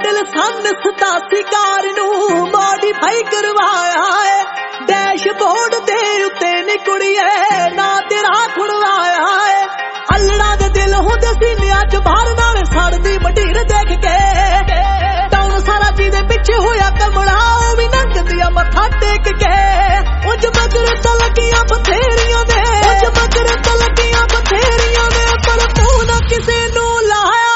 Model सन 87 car नू modify करवाया है। डैशबोर्ड दे उत्ते नी कुड़िए ना तेरा खुड़वाया है। अल्लड़ा दे दिल होंदे सीनिया च बाहर नाल सड़दी मटीर देख के टाउन सारा जीदे पिछे होया कमला ओ भी नंगदिया मथा टेक के। उज मगर तो लगियां बथेरियां ने उज मगर तो लगियां बथेरियां ने पर तू ना किसे नू लाया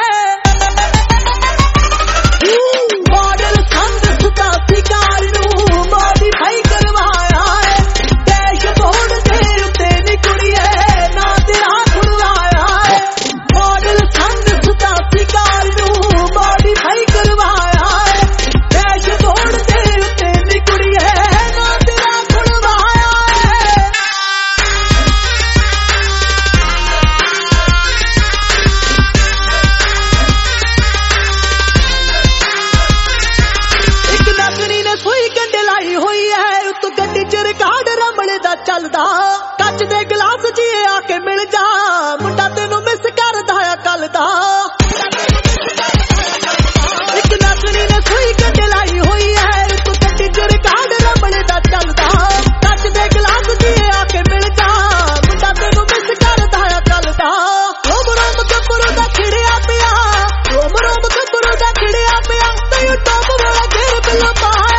चलदा कच दे गिलास जी आके मिल जा मुंडा तेनू मिस करदा आ कल दा। एक नकली ने सुई कंडे लाई हुई है तू गड्डी च रिकार्ड रमणे दा चलदा कच दे गिलास जी आके मिल जा मुंडा तेनू मिस करदा आ कल दा। रोम रोम गब्बरू दा खिड़िया पिया रोम रोम गब्बरू दा खिड़िया पिया ते टॉप वाला घेर बिल पाया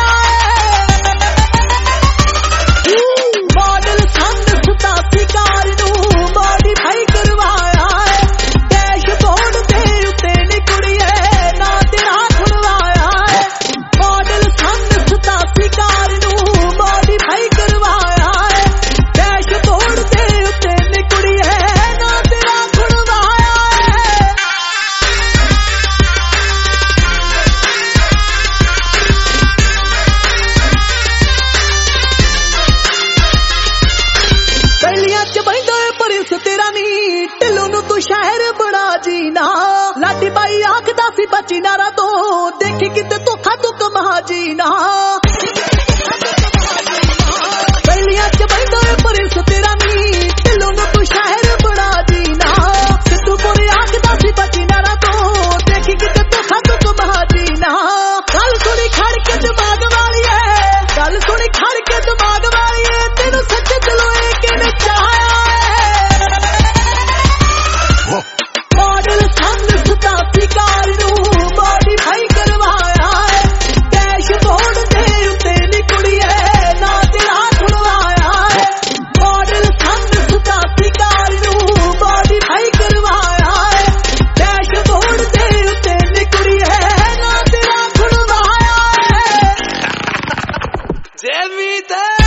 शहर बड़ा जीना लाडी बाई आखदा सी बची नारा तो देखी किते धोखा तू कमा जीना। पहलियां च बंदा परिस तेरा नी दिलों नू तू शहर बड़ा जीना तू पूरी आखदा सी बची नारा तो देखी किते धोखा तू कमा जीना। गल सुनी खड़ के दिमाग वाली है गल सुनी खड़ के दिमाग वाली है तेनू सच दिलों किने चाहया मॉडल सन 87 कार नू मॉडिफाई करवाया है। डैशबोर्ड दे उत्ते नी कुड़िए ना तेरा खुड़वाया है। मॉडल सन 87 कार नू मॉडिफाई करवाया है। डैशबोर्ड दे उत्ते नी कुड़िए ना तेरा खुड़वाया है।